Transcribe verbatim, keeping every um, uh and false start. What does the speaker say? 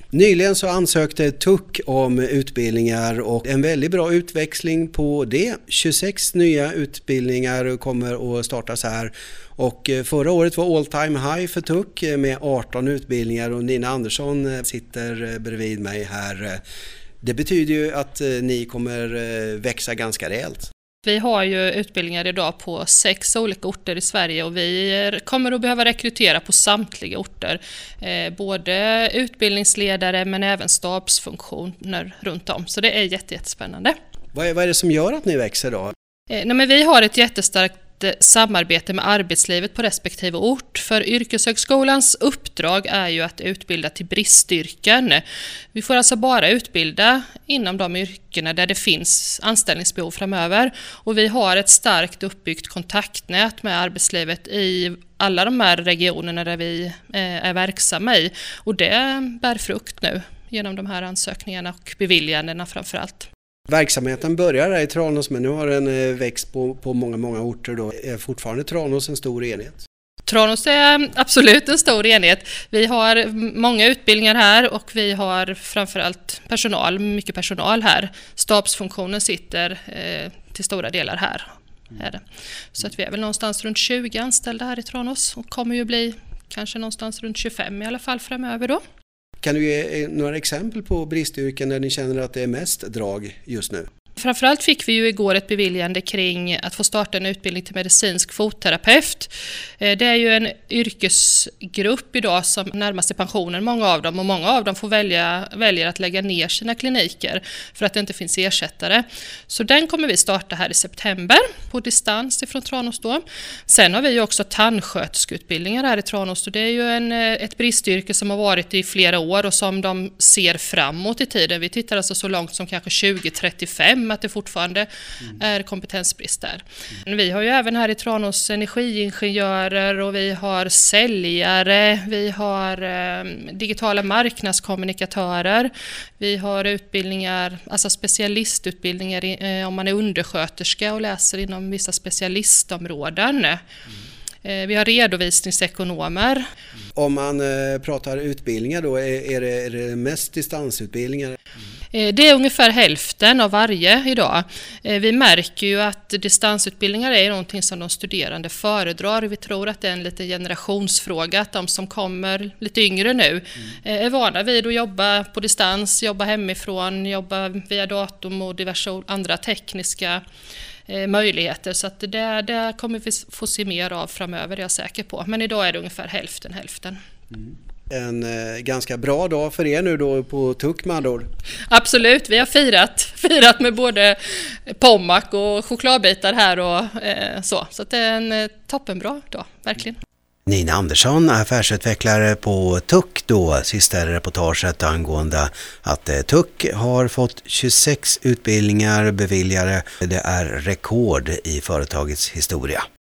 Nyligen så ansökte T U C om utbildningar och en väldigt bra utväxling på det. tjugosex nya utbildningar kommer att startas här. Och förra året var all time high för T U C med arton utbildningar och Nina Andersson sitter bredvid mig här. Det betyder ju att ni kommer växa ganska rejält. Vi har ju utbildningar idag på sex olika orter i Sverige och vi kommer att behöva rekrytera på samtliga orter. Eh, både utbildningsledare men även stabsfunktioner runt om. Så det är jätte, jättespännande. Vad är, vad är det som gör att ni växer då? Eh, nej men vi har ett jättestarkt samarbete med arbetslivet på respektive ort. För yrkeshögskolans uppdrag är ju att utbilda till bristyrken. Vi får alltså bara utbilda inom de yrkena där det finns anställningsbehov framöver. Och vi har ett starkt uppbyggt kontaktnät med arbetslivet i alla de här regionerna där vi är verksamma i. Och det bär frukt nu genom de här ansökningarna och beviljandena framför allt. Verksamheten börjar här i Tranås men nu har den växt på, på många, många orter. Då. Är fortfarande Tranås en stor enhet? Tranås är absolut en stor enhet. Vi har många utbildningar här och vi har framförallt personal, mycket personal här. Stabsfunktionen sitter eh, till stora delar här. Är det. Så att vi är väl någonstans runt tjugo anställda här i Tranås och kommer ju bli kanske någonstans runt tjugofem i alla fall framöver då. Kan du ge några exempel på bristyrken där ni känner att det är mest drag just nu? Framförallt fick vi ju igår ett beviljande kring att få starta en utbildning till medicinsk fotterapeut. Det är ju en yrkesgrupp idag som närmar sig pensionen, många av dem. Och många av dem får välja, väljer att lägga ner sina kliniker för att det inte finns ersättare. Så den kommer vi starta här i september på distans ifrån Tranås då. Sen har vi ju också tandsköterskeutbildningar här i Tranås. Och det är ju en, ett bristyrke som har varit i flera år och som de ser framåt i tiden. Vi tittar alltså så långt som kanske tjugo trettiofem att det fortfarande mm. är kompetensbrist där. Mm. Vi har ju även här i Tranås energiingenjörer och vi har säljare, vi har eh, digitala marknadskommunikatörer, vi har utbildningar, alltså specialistutbildningar i, eh, om man är undersköterska och läser inom vissa specialistområden. Mm. Eh, vi har redovisningsekonomer. Mm. Om man eh, pratar utbildningar då, är, är, det, är det mest distansutbildningar? Mm. Det är ungefär hälften av varje idag. Vi märker ju att distansutbildningar är någonting som de studerande föredrar. Vi tror att det är en liten generationsfråga, att de som kommer lite yngre nu mm. är vana vid att jobba på distans, jobba hemifrån, jobba via datorn och diverse andra tekniska möjligheter. Så att det, det kommer vi få se mer av framöver, är jag säker på. Men idag är det ungefär hälften, hälften. Mm. En eh, ganska bra dag för er nu då på T U C med andra ord. Absolut, vi har firat, firat med både pommac och chokladbitar här och eh, så. Så att det är en eh, toppenbra dag, verkligen. Nina Andersson, affärsutvecklare på T U C då, sista reportaget angående att eh, T U C har fått tjugosex utbildningar beviljade. Det är rekord i företagets historia.